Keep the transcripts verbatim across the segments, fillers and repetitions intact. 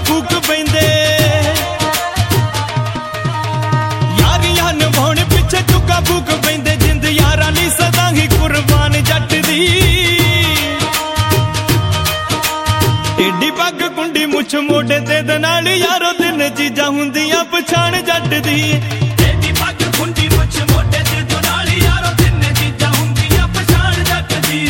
फूक पैंदे यारियां निभाउण पिछे चुका फूक पैंदे जिंद यारां दी सदा ही कुर्बान जट दी टेढ़ी पग कुंडी मुछ मोढे ते दे नाल यारो तिन चीजां हुंदियां पछाण जट दी टेढ़ी पग कुंडी मुछ मोढे ते दे नाल यारो तिन चीजां हुंदियां पछाण जट दी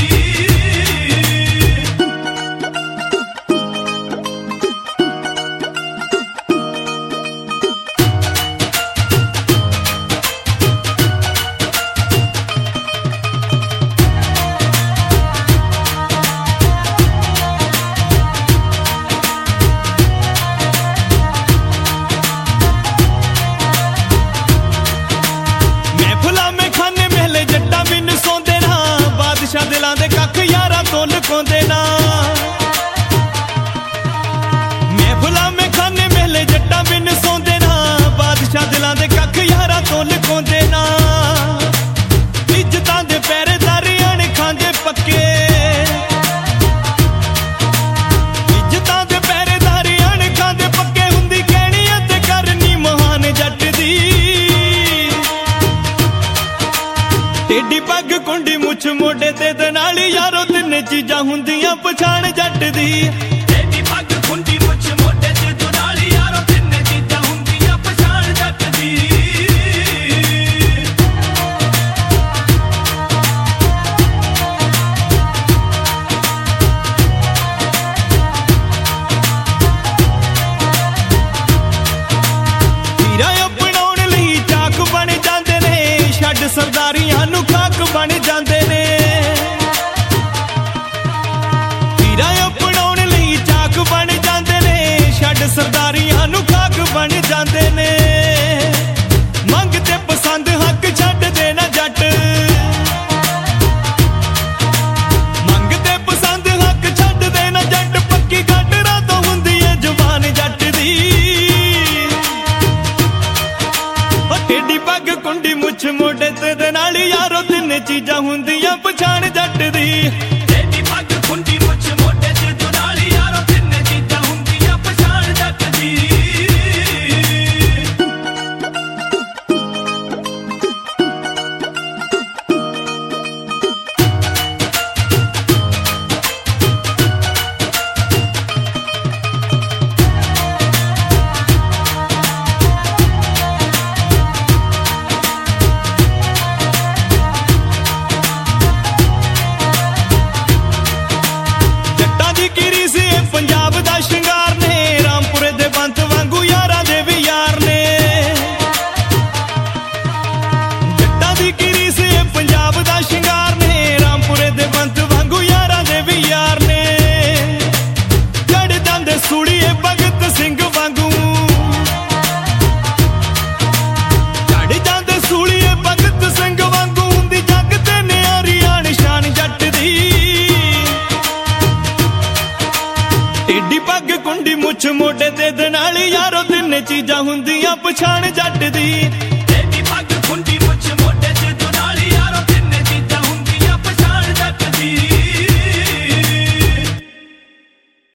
दिलां दे कख यारां तो लुकाउंदे ना महफिलां में खाने मेले जट्टां बिन सौंदे ना बादशाह दिलां दे कख यारां तो लुकाउंदे ना इज्जतां दे पहरेदारी आने खांदे पक्के इज्जतां दे पहरेदारी आने खांदे पक्के हुंदी कहनी ते करनी महान जट दी टेढ़ी पग कुंडी मुछ मोढे ते दे नाल यारो तिन चीजां हुंदियां पछाण जट दी टेढ़ी पग कुंडी मुछ मोढे ते दे नाल यारो तिन चीजां हुंदियां पछाण जट दी हीरा अपनाउण लई चाक बण जांदे ने छड्ड सरदारियां नूं खाक बण जांदे ने हीरा अपनाउण लई चाक बण जांदे ने छड्ड सरदारियां नूं खाक बण जांदे ने मंग ते पसंद हक छड्ड देना जट मंग ते पसंद हक छड्ड देना जट पक्की गड्ड रातों हुंदी है जुबान जट दी टेढ़ी पग कुंडी मुछ मोढे ते दे नाल यारो तिन चीजां हुंदियां पछाण जट दी टेढ़ी पग कुंडी मुछ मोढे ते दे नाल यारो तिन चीजां हुंदियां पछाण जट दी पंजाब दा शिंगार ने रामपुरे दे बंत वांगू यारां दे भी यार ने जट्टां दी कीरी से पंजाब दा शिंगार ने रामपुरे दे बंत वांगू यारां दे भी यार ने चढ़ जांदे सूड़ीए भगत सिंह वांगू चढ़ जांदे सूड़ीए भगत सिंह वांगू हुंदी जग ते नियारियां निशान जट दी टेढ़ी पग कुंडी मुछ मोढे ते दे नाल यारो तिन चीजां हुंदियां पछाण जट दी।